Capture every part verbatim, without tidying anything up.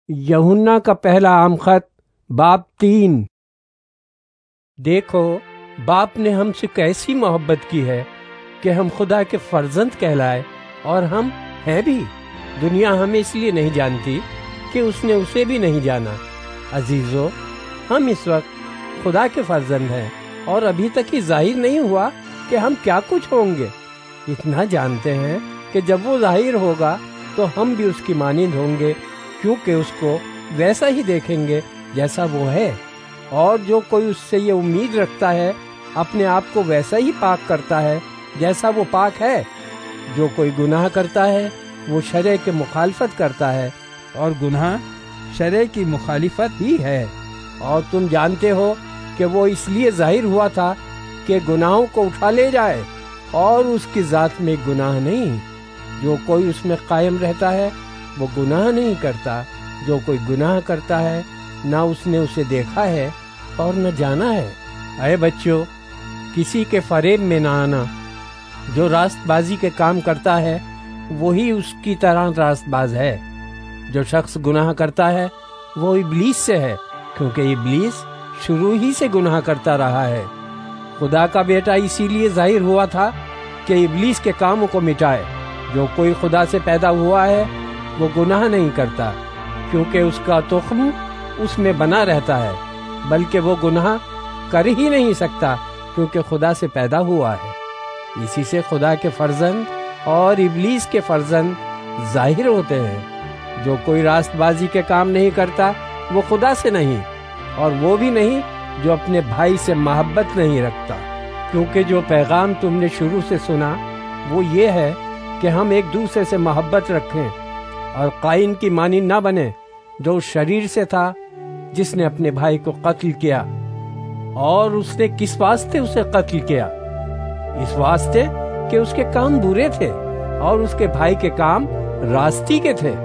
یوحنا کا پہلا عام خط باب تین۔ دیکھو باپ نے ہم سے کیسی محبت کی ہے کہ ہم خدا کے فرزند کہلائے، اور ہم ہیں بھی۔ دنیا ہمیں اس لیے نہیں جانتی کہ اس نے اسے بھی نہیں جانا۔ عزیزو، ہم اس وقت خدا کے فرزند ہیں، اور ابھی تک یہ ظاہر نہیں ہوا کہ ہم کیا کچھ ہوں گے۔ اتنا جانتے ہیں کہ جب وہ ظاہر ہوگا تو ہم بھی اس کی مانند ہوں گے، کیونکہ اس کو ویسا ہی دیکھیں گے جیسا وہ ہے۔ اور جو کوئی اس سے یہ امید رکھتا ہے اپنے آپ کو ویسا ہی پاک کرتا ہے جیسا وہ پاک ہے۔ جو کوئی گناہ کرتا ہے وہ شرع کے مخالفت کرتا ہے، اور گناہ شرع کی مخالفت ہی ہے۔ اور تم جانتے ہو کہ وہ اس لیے ظاہر ہوا تھا کہ گناہوں کو اٹھا لے جائے، اور اس کی ذات میں گناہ نہیں۔ جو کوئی اس میں قائم رہتا ہے وہ گناہ نہیں کرتا۔ جو کوئی گناہ کرتا ہے نہ اس نے اسے دیکھا ہے اور نہ جانا ہے۔ اے بچوں، کسی کے فریب میں نہ آنا۔ جو راست بازی کے کام کرتا ہے وہی اس کی طرح راست باز ہے۔ جو شخص گناہ کرتا ہے وہ ابلیس سے ہے، کیونکہ ابلیس شروع ہی سے گناہ کرتا رہا ہے۔ خدا کا بیٹا اسی لیے ظاہر ہوا تھا کہ ابلیس کے کاموں کو مٹائے۔ جو کوئی خدا سے پیدا ہوا ہے وہ گناہ نہیں کرتا، کیونکہ اس کا تخم اس میں بنا رہتا ہے، بلکہ وہ گناہ کر ہی نہیں سکتا کیونکہ خدا سے پیدا ہوا ہے۔ اسی سے خدا کے فرزند اور ابلیس کے فرزند ظاہر ہوتے ہیں۔ جو کوئی راست بازی کے کام نہیں کرتا وہ خدا سے نہیں، اور وہ بھی نہیں جو اپنے بھائی سے محبت نہیں رکھتا۔ کیونکہ جو پیغام تم نے شروع سے سنا وہ یہ ہے کہ ہم ایک دوسرے سے محبت رکھیں، اور قائن کی مانند نہ بنے جو اس شریر سے تھا جس نے اپنے بھائی کو قتل کیا۔ اور اس نے کس واسطے اسے قتل کیا؟ اس واسطے کہ اس کے کام برے تھے اور اس کے بھائی کے کام راستی کے تھے۔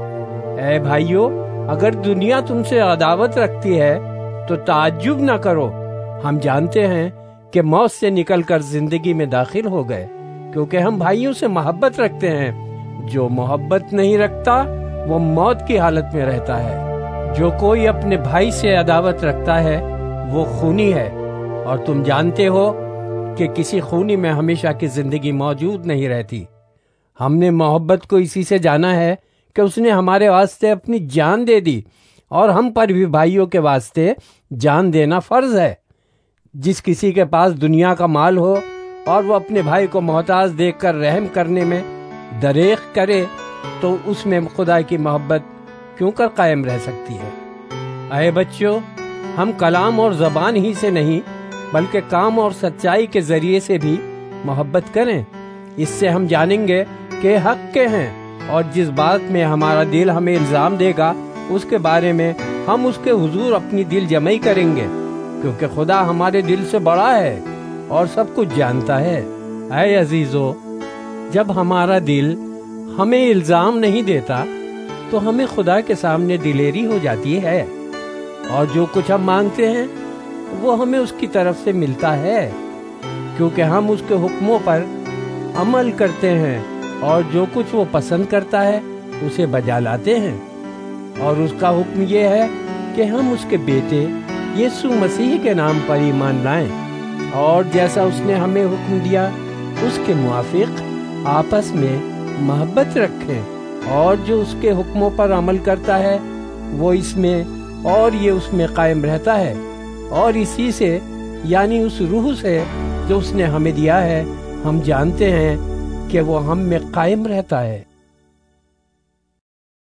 اے بھائیو، اگر دنیا تم سے عداوت رکھتی ہے تو تعجب نہ کرو۔ ہم جانتے ہیں کہ موت سے نکل کر زندگی میں داخل ہو گئے، کیونکہ ہم بھائیوں سے محبت رکھتے ہیں۔ جو محبت نہیں رکھتا وہ موت کی حالت میں رہتا ہے۔ جو کوئی اپنے بھائی سے عداوت رکھتا ہے وہ خونی ہے، اور تم جانتے ہو کہ کسی خونی میں ہمیشہ کی زندگی موجود نہیں رہتی۔ ہم نے محبت کو اسی سے جانا ہے کہ اس نے ہمارے واسطے اپنی جان دے دی، اور ہم پر بھی بھائیوں کے واسطے جان دینا فرض ہے۔ جس کسی کے پاس دنیا کا مال ہو اور وہ اپنے بھائی کو محتاج دیکھ کر رحم کرنے میں دریغ کرے تو اس میں خدا کی محبت کیوں کر قائم رہ سکتی ہے؟ اے بچوں، ہم کلام اور زبان ہی سے نہیں بلکہ کام اور سچائی کے ذریعے سے بھی محبت کریں۔ اس سے ہم جانیں گے کہ حق کے ہیں، اور جس بات میں ہمارا دل ہمیں الزام دے گا اس کے بارے میں ہم اس کے حضور اپنی دل جمعی کریں گے، کیونکہ خدا ہمارے دل سے بڑا ہے اور سب کچھ جانتا ہے۔ اے عزیزو، جب ہمارا دل ہمیں الزام نہیں دیتا تو ہمیں خدا کے سامنے دلیری ہو جاتی ہے، اور جو کچھ ہم مانگتے ہیں وہ ہمیں اس کی طرف سے ملتا ہے، کیونکہ ہم اس کے حکموں پر عمل کرتے ہیں، اور جو کچھ وہ پسند کرتا ہے اسے بجا لاتے ہیں۔ اور اس کا حکم یہ ہے کہ ہم اس کے بیٹے یسوع مسیح کے نام پر ایمان لائیں، اور جیسا اس نے ہمیں حکم دیا اس کے موافق آپس میں محبت رکھیں۔ اور جو اس کے حکموں پر عمل کرتا ہے وہ اس میں اور یہ اس میں قائم رہتا ہے، اور اسی سے یعنی اس روح سے جو اس نے ہمیں دیا ہے ہم جانتے ہیں کہ وہ ہم میں قائم رہتا ہے۔